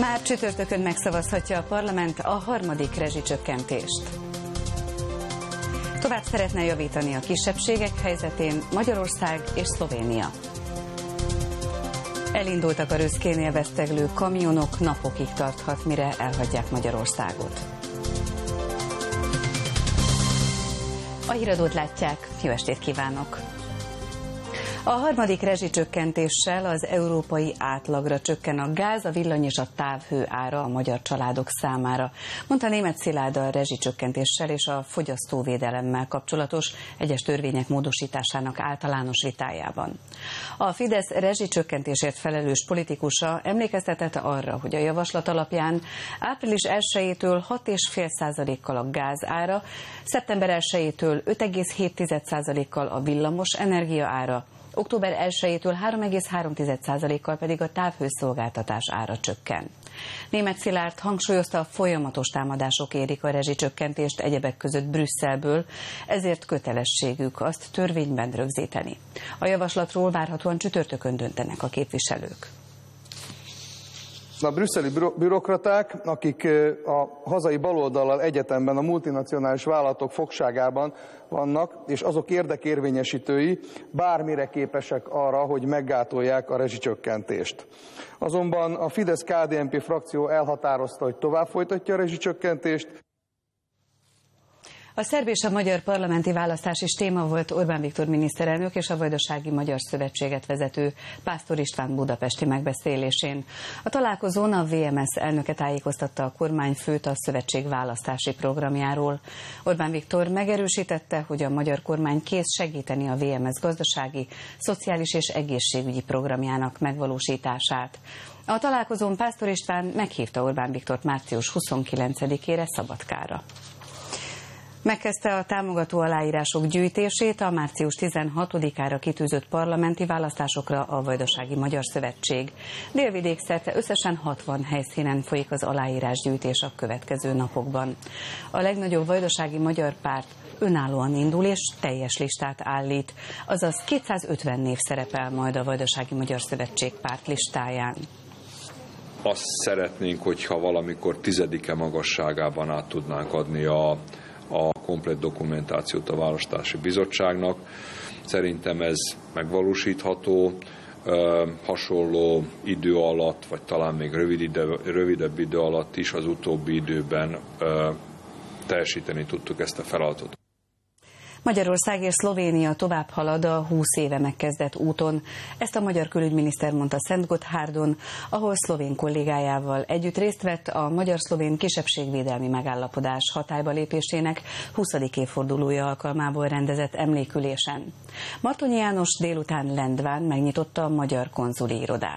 Már csütörtökön megszavazhatja a parlament a harmadik rezsicsökkentést. Tovább szeretne javítani a kisebbségek helyzetén Magyarország és Szlovénia. Elindultak a Röszkénél veszteglő kamionok, napokig tarthat, mire elhagyják Magyarországot. A híradót látják, jó estét kívánok! A harmadik rezsicsökkentéssel az európai átlagra csökken a gáz, a villany és a távhő ára a magyar családok számára, mondta Németh Szilárd a rezsicsökkentéssel és a fogyasztóvédelemmel kapcsolatos egyes törvények módosításának általános vitájában. A Fidesz rezsicsökkentésért felelős politikusa emlékeztetett arra, hogy a javaslat alapján április 1-től 6,5%-kal a gáz ára, szeptember 1-től 5,7%-kal a villamos energia ára, október 1-től 3,3%-kal pedig a távhőszolgáltatás ára csökken. Németh Szilárd hangsúlyozta, a folyamatos támadások érik a rezsicsökkentést egyebek között Brüsszelből, ezért kötelességük azt törvényben rögzíteni. A javaslatról várhatóan csütörtökön döntenek a képviselők. A brüsszeli bürokraták, akik a hazai baloldallal egyetemben a multinacionális vállalatok fogságában vannak, és azok érdekérvényesítői bármire képesek arra, hogy meggátolják a rezsicsökkentést. Azonban a Fidesz-KDNP frakció elhatározta, hogy tovább folytatja a rezsicsökkentést. A szerb és a magyar parlamenti választás is téma volt Orbán Viktor miniszterelnök és a Vajdasági Magyar Szövetséget vezető Pásztor István budapesti megbeszélésén. A találkozón a VMS elnöke tájékoztatta a kormányfőt a szövetség választási programjáról. Orbán Viktor megerősítette, hogy a magyar kormány kész segíteni a VMS gazdasági, szociális és egészségügyi programjának megvalósítását. A találkozón Pásztor István meghívta Orbán Viktort március 29-ére Szabadkára. Megkezdte a támogató aláírások gyűjtését a március 16-ára kitűzött parlamenti választásokra a Vajdasági Magyar Szövetség. Délvidék szerte összesen 60 helyszínen folyik az aláírásgyűjtés a következő napokban. A legnagyobb vajdasági magyar párt önállóan indul és teljes listát állít, azaz 250 név szerepel majd a Vajdasági Magyar Szövetség pártlistáján. Azt szeretnénk, hogyha valamikor 10-e magasságában át tudnánk adni a komplett dokumentációt a Választási Bizottságnak. Szerintem ez megvalósítható, hasonló idő alatt, vagy talán még rövidebb idő alatt is az utóbbi időben teljesíteni tudtuk ezt a feladatot. Magyarország és Szlovénia tovább halad a 20 éve megkezdett úton. Ezt a magyar külügyminiszter mondta Szentgotthárdon, ahol szlovén kollégájával együtt részt vett a magyar-szlovén kisebbségvédelmi megállapodás hatályba lépésének 20. évfordulója alkalmából rendezett emlékülésen. Martonyi János délután Lendván megnyitotta a magyar konzuli irodát.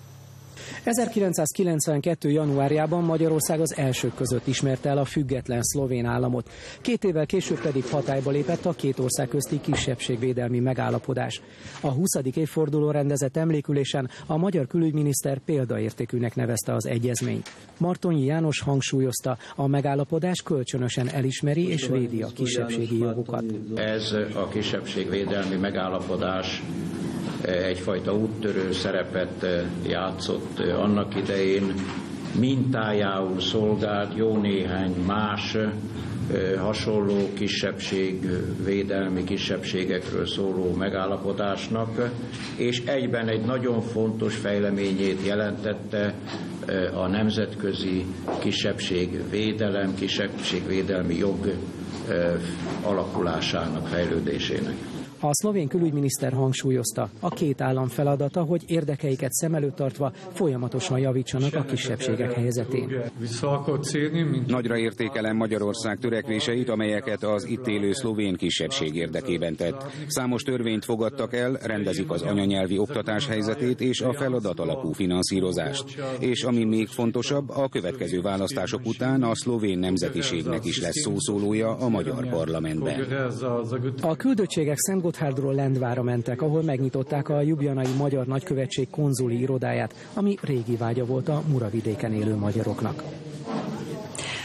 1992. januárjában Magyarország az elsők között ismerte el a független szlovén államot. 2 évvel később pedig hatályba lépett a két ország közti kisebbségvédelmi megállapodás. A 20. évforduló rendezett emlékülésen a magyar külügyminiszter példaértékűnek nevezte az egyezményt. Martonyi János hangsúlyozta, a megállapodás kölcsönösen elismeri és védi a kisebbségi jogokat. Ez a kisebbségvédelmi megállapodás egyfajta úttörő szerepet játszott annak idején, mintájául szolgált jó néhány más hasonló kisebbségvédelmi kisebbségekről szóló megállapodásnak, és egyben egy nagyon fontos fejleményét jelentette a nemzetközi kisebbségvédelem, kisebbségvédelmi jog alakulásának, fejlődésének. A szlovén külügyminiszter hangsúlyozta, a két állam feladata, hogy érdekeiket szem előtt tartva folyamatosan javítsanak a kisebbségek helyzetén. Nagyra értékelem Magyarország törekvéseit, amelyeket az itt élő szlovén kisebbség érdekében tett. Számos törvényt fogadtak el, rendezik az anyanyelvi oktatás helyzetét és a feladat alapú finanszírozást. És ami még fontosabb, a következő választások után a szlovén nemzetiségnek is lesz szószólója a magyar parlamentben. A küldöttségek Szentgotthárdról Lendvára mentek, ahol megnyitották a ljubljanai magyar nagykövetség konzuli irodáját, ami régi vágya volt a Muravidéken élő magyaroknak.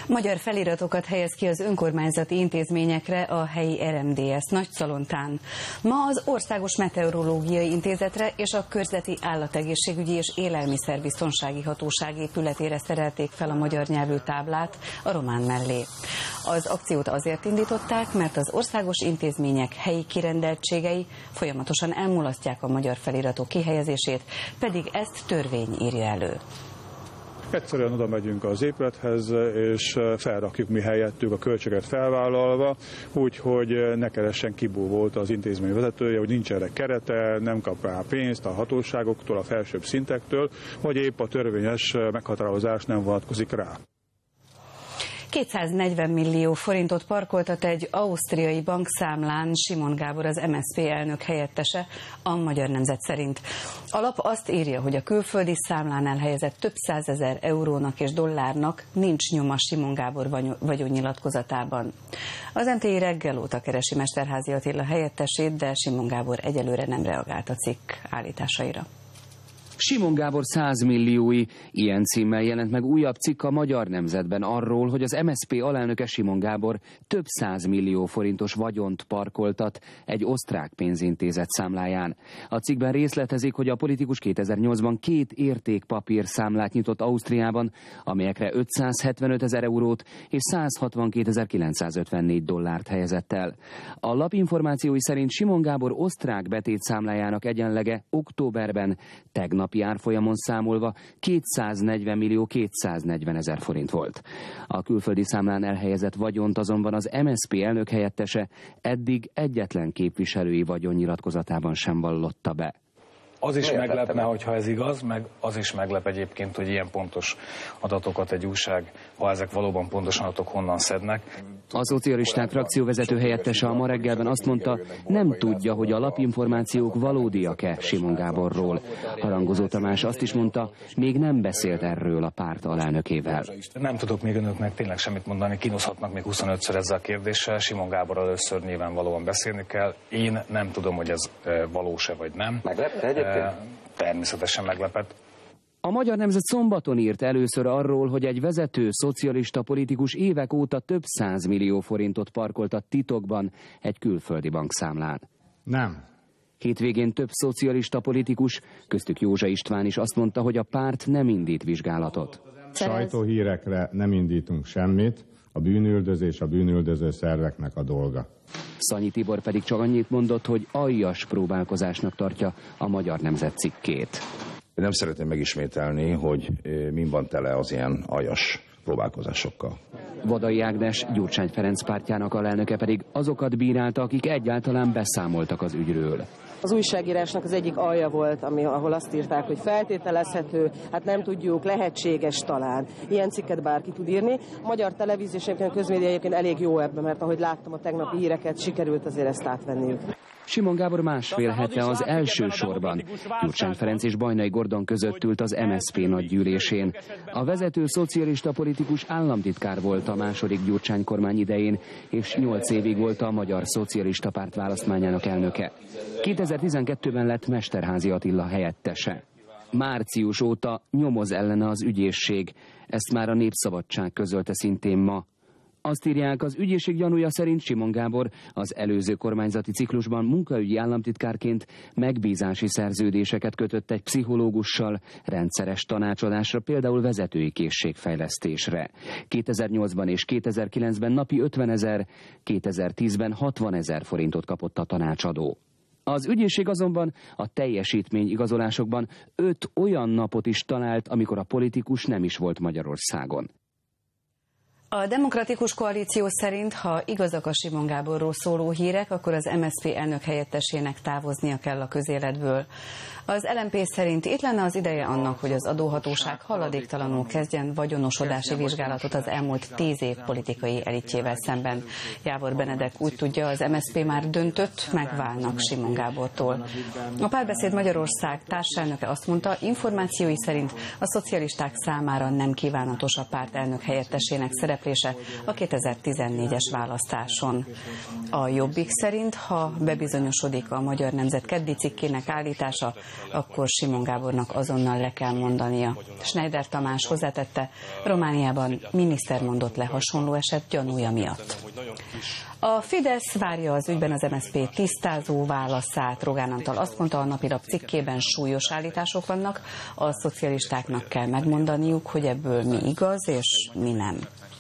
Magyar feliratokat helyez ki az önkormányzati intézményekre a helyi RMDSZ Nagyszalontán. Ma az Országos Meteorológiai Intézetre és a Körzeti Állategészségügyi és Élelmiszerbiztonsági Hatóság épületére szerelték fel a magyar nyelvű táblát a román mellé. Az akciót azért indították, mert az országos intézmények helyi kirendeltségei folyamatosan elmulasztják a magyar feliratok kihelyezését, pedig ezt törvény írja elő. Egyszerűen oda megyünk az épülethez, és felrakjuk mi helyettük a költséget felvállalva, úgyhogy ne keressen kibúvót az intézmény vezetője, hogy nincs erre kerete, nem kap rá pénzt a hatóságoktól, a felsőbb szintektől, vagy épp a törvényes meghatározás nem vonatkozik rá. 240 millió forintot parkoltat egy ausztriai bankszámlán Simon Gábor, az MSZP elnök helyettese, a Magyar Nemzet szerint. A lap azt írja, hogy a külföldi számlán elhelyezett több százezer eurónak és dollárnak nincs nyoma Simon Gábor vagyonnyilatkozatában. Az MTI reggel óta keresi Mesterházy Attila helyettesét, de Simon Gábor egyelőre nem reagált a cikk állításaira. Simon Gábor 100 milliói, ilyen címmel jelent meg újabb cikk a Magyar Nemzetben arról, hogy az MSZP alelnöke Simon Gábor több 100 millió forintos vagyont parkoltat egy osztrák pénzintézet számláján. A cikkben részletezik, hogy a politikus 2008-ban 2 értékpapír számlát nyitott Ausztriában, amelyekre 575 000 eurót és 162 954 dollárt helyezett el. A lap információi szerint Simon Gábor osztrák betétszámlájának egyenlege októberben tegnap árfolyamon számolva 240 millió 240 000 forint volt. A külföldi számlán elhelyezett vagyont azonban az MSZP elnök helyettese eddig egyetlen képviselői vagyonnyilatkozatában sem vallotta be. Az is meglepne, hogyha ez igaz, meg az is meglep egyébként, hogy ilyen pontos adatokat egy újság, ha ezek valóban pontos adatok, honnan szednek. A szocialisták frakcióvezető helyettese a Ma reggelben azt mondta, nem tudja, hogy a lapinformációk valódiak-e Simon Gáborról. Harangozó Tamás azt is mondta, még nem beszélt erről a párt alelnökével. Nem tudok még önöknek tényleg semmit mondani, kínoszhatnak még 25-ször ezzel a kérdéssel. Simon Gábor először nyilvánvalóan beszélni kell. Én nem tudom, hogy ez valós-e vagy nem. Meglepte egyébként? Természetesen meglepett. A Magyar Nemzet szombaton írt először arról, hogy egy vezető szocialista politikus évek óta több 100 millió forintot parkoltat titokban egy külföldi bankszámlán. Nem. Hétvégén több szocialista politikus, köztük Józsa István is azt mondta, hogy a párt nem indít vizsgálatot. Sajtóhírekre nem indítunk semmit, a bűnüldözés a bűnüldöző szerveknek a dolga. Szanyi Tibor pedig csak annyit mondott, hogy aljas próbálkozásnak tartja a Magyar Nemzet cikkét. Nem szeretném megismételni, hogy min van tele az ilyen aljas próbálkozásokkal. Vadai Ágnes, Gyurcsány Ferenc pártjának alelnöke pedig azokat bírálta, akik egyáltalán beszámoltak az ügyről. Az újságírásnak az egyik alja volt, ahol azt írták, hogy feltételezhető, hát nem tudjuk, lehetséges talán. Ilyen cikket bárki tud írni. A magyar televízió és a közmédia egyébként elég jó ebben, mert ahogy láttam a tegnapi híreket, sikerült azért ezt átvenniük. Simon Gábor másfél hete az első sorban Gyurcsány Ferenc és Bajnai Gordon között ült az MSZP nagygyűlésén. A vezető szocialista politikus államtitkár volt a második Gyurcsány kormány idején, és 8 évig volt a Magyar Szocialista Párt választmányának elnöke. 2012-ben lett Mesterházy Attila helyettese. Március óta nyomoz ellene az ügyészség, ezt már a Népszabadság közölte szintén ma. Azt írják, az ügyészség gyanúja szerint Simon Gábor az előző kormányzati ciklusban munkaügyi államtitkárként megbízási szerződéseket kötött egy pszichológussal, rendszeres tanácsadásra, például vezetői készségfejlesztésre. 2008-ban és 2009-ben napi 50 000, 2010-ben 60 000 forintot kapott a tanácsadó. Az ügyészség azonban a teljesítményigazolásokban 5 olyan napot is talált, amikor a politikus nem is volt Magyarországon. A Demokratikus Koalíció szerint, ha igazak a Simon Gáborról szóló hírek, akkor az MSZP elnök helyettesének távoznia kell a közéletből. Az LMP szerint itt lenne az ideje annak, hogy az adóhatóság haladéktalanul kezdjen vagyonosodási vizsgálatot az elmúlt 10 év politikai elitjével szemben. Jávor Benedek úgy tudja, az MSZP már döntött, megválnak Simon Gábortól. A Párbeszéd Magyarország társelnöke azt mondta, információi szerint a szocialisták számára nem kívánatos a párt elnök helyettesének szerepe, szereplése a 2014-es választáson. A Jobbik szerint, ha bebizonyosodik a Magyar Nemzet keddi cikkének állítása, akkor Simon Gábornak azonnal le kell mondania. Schneider Tamás hozzátette, Romániában miniszter mondott le hasonló eset gyanúja miatt. A Fidesz várja az ügyben az MSZP tisztázó válaszát. Rogán Antal azt mondta, a Napilap cikkében súlyos állítások vannak, a szocialistáknak kell megmondaniuk, hogy ebből mi igaz és mi nem.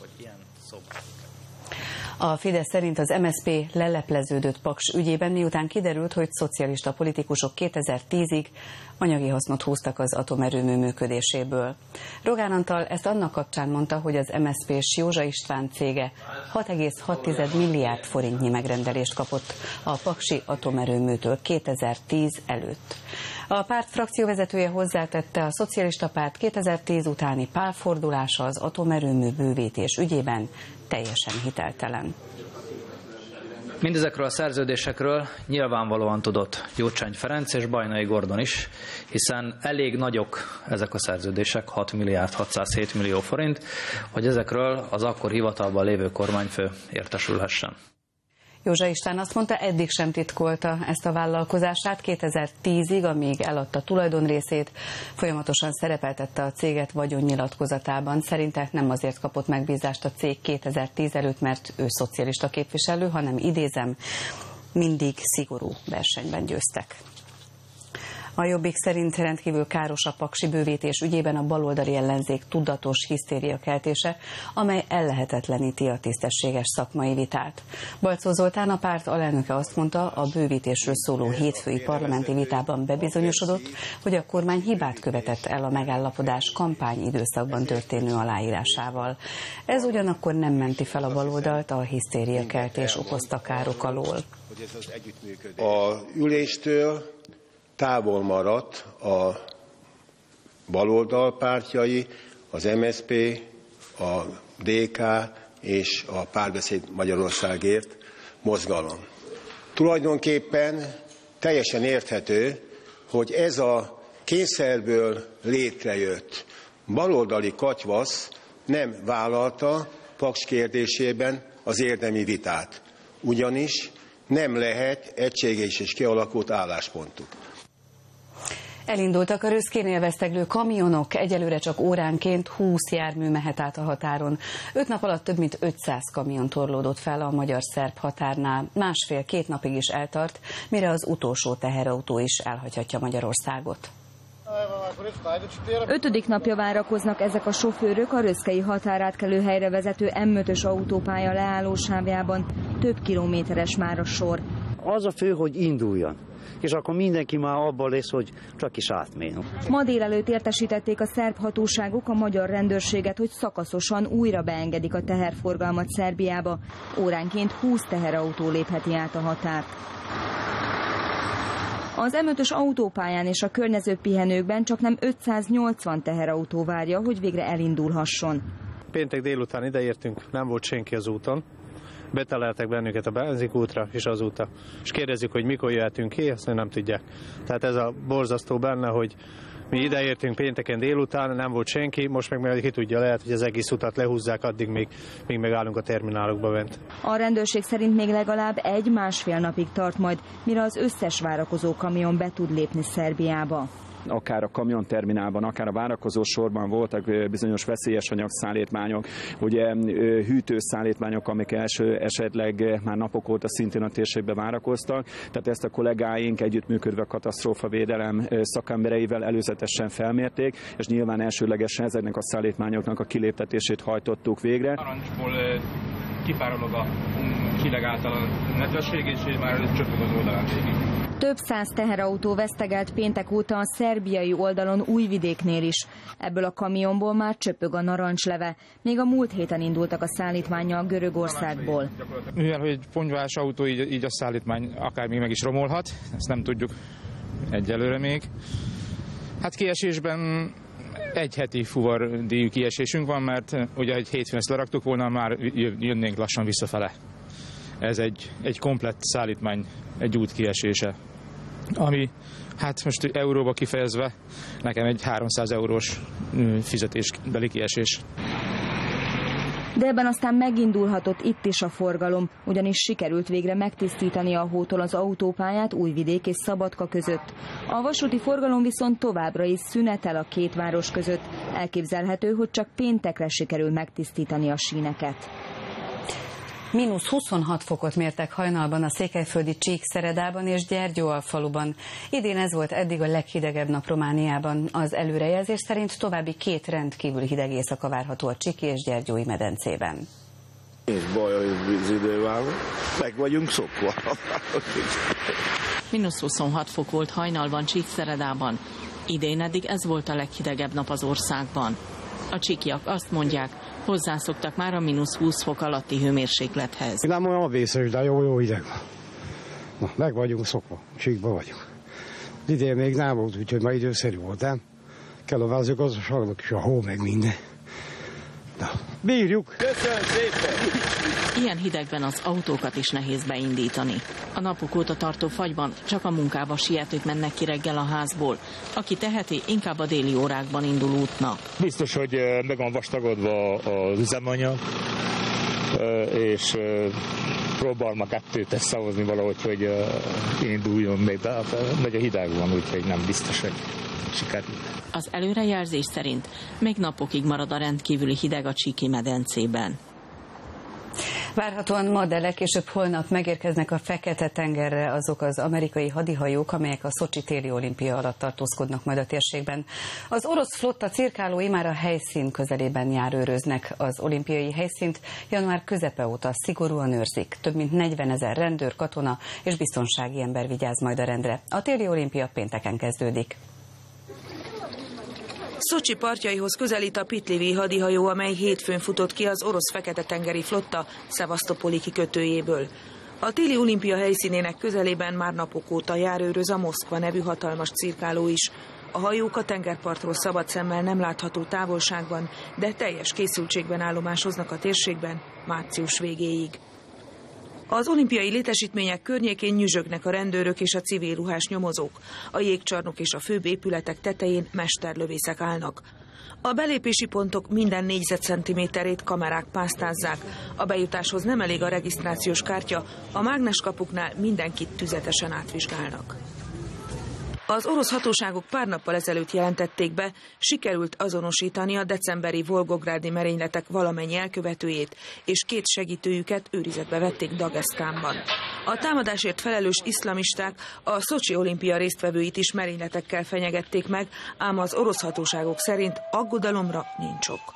A Fidesz szerint az MSZP lelepleződött Paks ügyében, miután kiderült, hogy szocialista politikusok 2010-ig anyagi hasznot húztak az atomerőmű működéséből. Rogán Antal ezt annak kapcsán mondta, hogy az MSZP-s Józsa István cége 6,6 milliárd forintnyi megrendelést kapott a paksi atomerőműtől 2010 előtt. A párt frakcióvezetője hozzátette, a szocialista párt 2010 utáni pálfordulása az atomerőmű bővítés ügyében teljesen hiteltelen. Mindezekről a szerződésekről nyilvánvalóan tudott Gyurcsány Ferenc és Bajnai Gordon is, hiszen elég nagyok ezek a szerződések, 6 milliárd 607 millió forint, hogy ezekről az akkor hivatalban lévő kormányfő értesülhessen. Józsa István azt mondta, eddig sem titkolta ezt a vállalkozását. 2010-ig, amíg eladta tulajdonrészét, folyamatosan szerepeltette a céget vagyonnyilatkozatában. Szerinte nem azért kapott megbízást a cég 2010 előtt, mert ő szocialista képviselő, hanem idézem, mindig szigorú versenyben győztek. A Jobbik szerint rendkívül káros a paksi bővítés ügyében a baloldali ellenzék tudatos hisztériakeltése, amely ellehetetleníti a tisztességes szakmai vitát. Balczó Zoltán, a párt alelnöke azt mondta, a bővítésről szóló hétfői parlamenti vitában bebizonyosodott, hogy a kormány hibát követett el a megállapodás kampányidőszakban történő aláírásával. Ez ugyanakkor nem menti fel a baloldalt a hisztériakeltés okozta károk alól. A üléstől távol maradt a baloldal pártjai, az MSZP, a DK és a Párbeszéd Magyarországért mozgalom. Tulajdonképpen teljesen érthető, hogy ez a kényszerből létrejött baloldali katyvasz nem vállalta Paks kérdésében az érdemi vitát, ugyanis nem lehet egységes és kialakult álláspontuk. Elindultak a Röszkénél veszteglő kamionok, egyelőre csak óránként 20 jármű mehet át a határon. 5 nap alatt több mint 500 kamion torlódott fel a magyar-szerb határnál. 1,5-2 napig is eltart, mire az utolsó teherautó is elhagyhatja Magyarországot. 5. napja várakoznak ezek a sofőrök a röszkei határátkelő helyre vezető M5-ös autópálya leállósávjában. Több kilométeres már a sor. Az a fő, hogy induljon, és akkor mindenki már abban lesz, hogy csak is átmegyünk. Ma délelőtt értesítették a szerb hatóságok a magyar rendőrséget, hogy szakaszosan újra beengedik a teherforgalmat Szerbiába. Óránként 20 teherautó lépheti át a határt. Az M5-ös autópályán és a környező pihenőkben csaknem 580 teherautó várja, hogy végre elindulhasson. Péntek délután ideértünk, nem volt senki az úton. Betalálták bennünket a benzinkútra és azóta. És kérdezzük, hogy mikor jöhetünk ki, azt nem tudják. Tehát ez a borzasztó benne, hogy mi ideértünk pénteken délután, nem volt senki, most meg ki tudja, lehet, hogy az egész utat lehúzzák addig, míg megállunk a terminálokba bent. A rendőrség szerint még legalább 1-1,5 napig tart majd, mire az összes várakozó kamion be tud lépni Szerbiába. Akár a kamionterminálban, akár a várakozó sorban voltak bizonyos veszélyes anyagszállítmányok, ugye hűtőszállítmányok, amik esetleg már napok óta szintén a térségben várakoztak. Tehát ezt a kollégáink együttműködve a katasztrófavédelem szakembereivel előzetesen felmérték, és nyilván elsőlegesen ezeknek a szállítmányoknak a kiléptetését hajtottuk végre. Narancsból kipárolog a hideg által a nedvesség, és már csöppög az oldalán végig. Több száz teherautó vesztegelt péntek óta a szerbiai oldalon Újvidéknél is. Ebből a kamionból már csöpög a narancsleve. Még a múlt héten indultak a szállítmánnyal Görögországból. Mivel, hogy ponyvás autó, így a szállítmány akár még meg is romolhat, ezt nem tudjuk egyelőre még. Hát kiesésben egy heti fuvardíjú kiesésünk van, mert ugye egy hétfőn ezt leraktuk volna, már jönnénk lassan visszafele. Ez egy komplett szállítmány, egy út kiesése, ami hát most euróba kifejezve nekem egy 300 eurós fizetésbeli kiesés. De ebben aztán megindulhatott itt is a forgalom, ugyanis sikerült végre megtisztítani a hótól az autópályát Újvidék és Szabadka között. A vasúti forgalom viszont továbbra is szünetel a két város között. Elképzelhető, hogy csak péntekre sikerül megtisztítani a síneket. Mínusz 26 fokot mértek hajnalban a székelyföldi Csíkszeredában és Gyergyóalfaluban. Idén ez volt eddig a leghidegebb nap Romániában. Az előrejelzés szerint további 2 rendkívül hideg éjszaka várható a Csíki és Gyergyói medencében. Nincs baj az idővel, meg vagyunk szokva. Mínusz 26 fok volt hajnalban Csíkszeredában. Idén eddig ez volt a leghidegebb nap az országban. A csíkiak azt mondják, hozzászoktak már a mínusz 20 fok alatti hőmérséklethez. Nem olyan vészes, de jó hideg van. Na, meg vagyunk szokva, Csíkban vagyunk. Idén még nem volt, úgyhogy már időszerű volt, nem? Kell a mezőgazdaságnak is a hó, meg minden. Na, bírjuk! Köszönöm szépen! Ilyen hidegben az autókat is nehéz beindítani. A napok óta tartó fagyban csak a munkába sietők mennek ki reggel a házból. Aki teheti, inkább a déli órákban indul útnak. Biztos, hogy meg van vastagodva az üzemanyag, és próbálom a kettőt összehozni valahogy, hogy induljon még, de nagyon hideg van, úgyhogy nem biztos, hogy sikerül. Az előrejelzés szerint még napokig marad a rendkívüli hideg a Csíki medencében. Várhatóan ma, de legkésőbb holnap megérkeznek a Fekete-tengerre azok az amerikai hadihajók, amelyek a Szocsi téli olimpia alatt tartózkodnak majd a térségben. Az orosz flotta cirkálói már a helyszín közelében járőröznek. Az olimpiai helyszínt január közepe óta szigorúan őrzik. Több mint 40 000 rendőr, katona és biztonsági ember vigyáz majd a rendre. A téli olimpia pénteken kezdődik. Szocsi partjaihoz közelít a Pitlivi hadihajó, amely hétfőn futott ki az orosz Fekete-tengeri flotta Szevasztopoli kikötőjéből. A téli olimpia helyszínének közelében már napok óta járőröz a Moszkva nevű hatalmas cirkáló is. A hajók a tengerpartról szabad szemmel nem látható távolságban, de teljes készültségben állomásoznak a térségben március végéig. Az olimpiai létesítmények környékén nyüzsögnek a rendőrök és a civil ruhás nyomozók. A jégcsarnok és a főbb épületek tetején mesterlövészek állnak. A belépési pontok minden négyzetcentiméterét kamerák pásztázzák. A bejutáshoz nem elég a regisztrációs kártya, a mágneskapuknál mindenkit tüzetesen átvizsgálnak. Az orosz hatóságok pár nappal ezelőtt jelentették be, sikerült azonosítani a decemberi volgográdi merényletek valamennyi elkövetőjét, és 2 segítőjüket őrizetbe vették Dagesztánban. A támadásért felelős iszlamisták a Szocsi olimpia résztvevőit is merényletekkel fenyegették meg, ám az orosz hatóságok szerint aggodalomra nincs ok.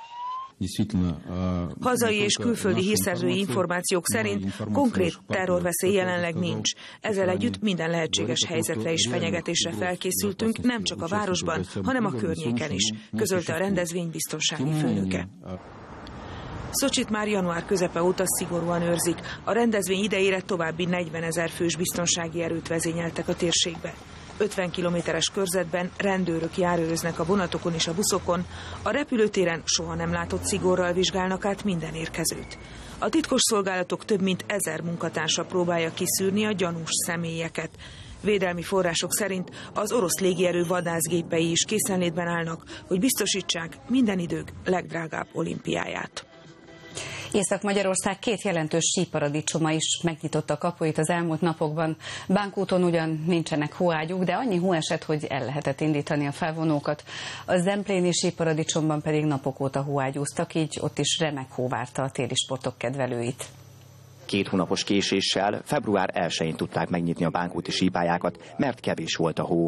Hazai és külföldi hírszerzői információk szerint konkrét terrorveszély jelenleg nincs. Ezzel együtt minden lehetséges helyzetre és fenyegetésre felkészültünk, nem csak a városban, hanem a környéken is, közölte a rendezvény biztonsági főnöke. Szocsit már január közepe óta szigorúan őrzik. A rendezvény idejére további 40 000 fős biztonsági erőt vezényeltek a térségbe. 50 kilométeres körzetben rendőrök járőröznek a vonatokon és a buszokon, a repülőtéren soha nem látott szigorral vizsgálnak át minden érkezőt. A titkosszolgálatok több mint 1000 munkatársa próbálja kiszűrni a gyanús személyeket. Védelmi források szerint az orosz légierő vadászgépei is készenlétben állnak, hogy biztosítsák minden idők legdrágább olimpiáját. Észak-Magyarország 2 jelentős síparadicsoma is megnyitotta kapuit az elmúlt napokban. Bánkúton ugyan nincsenek hóágyúk, de annyi hó esett, hogy el lehetett indítani a felvonókat. A zempléni síparadicsomban pedig napok óta hóágyúztak, így ott is remek hó várta a téli sportok kedvelőit. 2 hónapos késéssel február 1-én tudták megnyitni a bánkúti sípályákat, mert kevés volt a hó.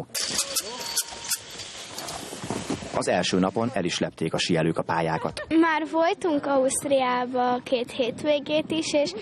Az első napon el is lepték a síelők a pályákat. Már voltunk Ausztriába 2 hétvégét is,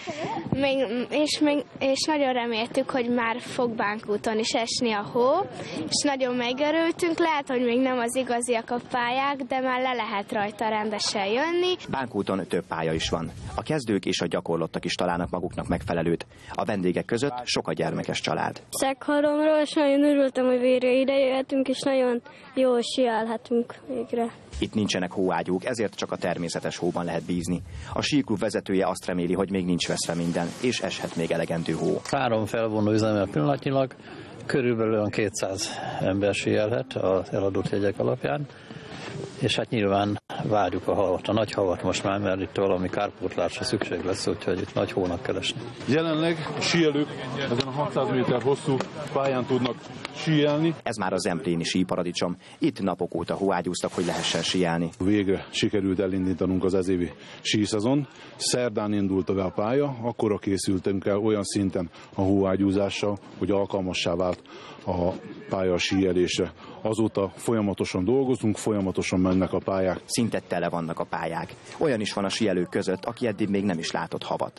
és nagyon reméltük, hogy már fog Bánkúton is esni a hó, és nagyon megörültünk. Lehet, hogy még nem az igaziak a pályák, de már le lehet rajta rendesen jönni. Bánkúton több pálya is van. A kezdők és a gyakorlottak is találnak maguknak megfelelőt. A vendégek között sok a gyermekes család. Szeghalomról, és nagyon örültem, hogy végre idejöhetünk, és nagyon jól síelhetünk végre. Itt nincsenek hóágyúk, ezért csak a természetes hóban lehet bízni. A síklub vezetője azt reméli, hogy még nincs veszve minden, és eshet még elegendő hó. 3 felvonó üzemel pillanatnyilag, körülbelül 200 ember síelhet az eladott jegyek alapján. és hát nyilván várjuk a havat, a nagy havat most már, mert itt valami kárpótlásra szükség lesz, úgyhogy itt nagy hónak keresni. Jelenleg a síelők ezen a 600 méter hosszú pályán tudnak síelni. Ez már a zempléni síparadicsom. Itt napok óta hóágyúztak, hogy lehessen síelni. Végre sikerült elindítanunk az ezévi síszezon. Szerdán indult be a pálya, akkora készültünk el olyan szinten a hóágyúzással, hogy alkalmassá vált a pálya a síelésre. Azóta folyamatosan dolgozunk, folyamatosan mennek a pályák. Szinte tele vannak a pályák. Olyan is van a síelők között, aki eddig még nem is látott havat.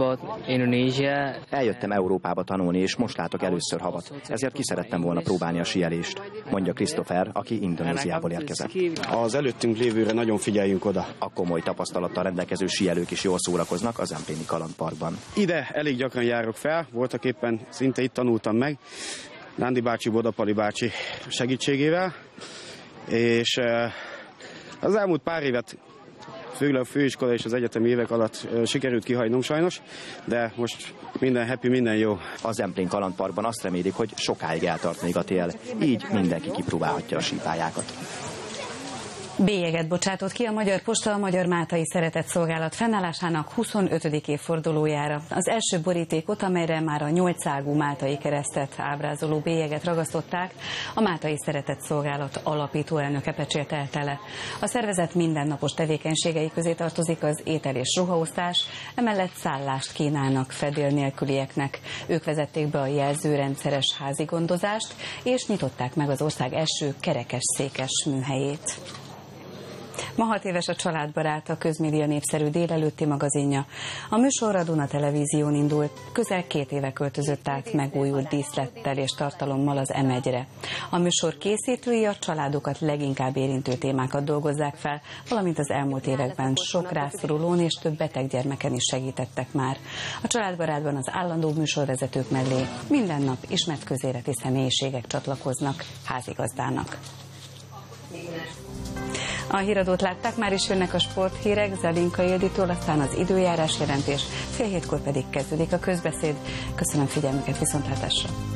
Eljöttem Európába tanulni, és most látok először havat. Ezért ki szerettem volna próbálni a síelést, mondja Christopher, aki Indonéziából érkezett. Az előttünk lévőre nagyon figyeljünk oda. A komoly tapasztalattal rendelkező síelők is jól szórakoznak a Zempléni kalandparkban. Ide elég gyakran járok fel, voltak éppen szinte itt tanultam meg, Nándi bácsi, Bodapali bácsi segítségével, és az elmúlt pár évet, főleg a főiskola és az egyetemi évek alatt sikerült kihagynom sajnos, de most minden happy, minden jó. A Zemplén kalandparkban azt remélik, hogy sokáig eltart még a tél, így mindenki kipróbálhatja a sípályákat. Bélyeget bocsátott ki a Magyar Posta a Magyar Máltai Szeretetszolgálat fennállásának 25. évfordulójára. Az első borítékot, amelyre már a 8-ágú máltai keresztet ábrázoló bélyeget ragasztották, a Máltai Szeretetszolgálat alapító elnöke pecsételte le. A szervezet mindennapos tevékenységei közé tartozik az étel- és ruhaosztás, emellett szállást kínálnak fedél nélkülieknek. Ők vezették be a jelzőrendszeres házigondozást, és nyitották meg az ország első kerekesszékes műhelyét. Ma 6 éves a Családbarát, a közmédia népszerű délelőtti magazinja. A műsor a Duna Televízión indult, közel 2 éve költözött át megújult díszlettel és tartalommal az M1-re. A műsor készítői a családokat leginkább érintő témákat dolgozzák fel, valamint az elmúlt években sok rászorulón és több beteg gyermeken is segítettek már. A Családbarátban az állandó műsorvezetők mellé minden nap ismert közéleti személyiségek csatlakoznak házigazdának. A híradót látták, már is jönnek a sporthírek, Zelinka Ilditól, aztán az időjárás jelentés, fél 7-kor pedig kezdődik a közbeszéd. Köszönöm figyelmüket, viszontlátásra!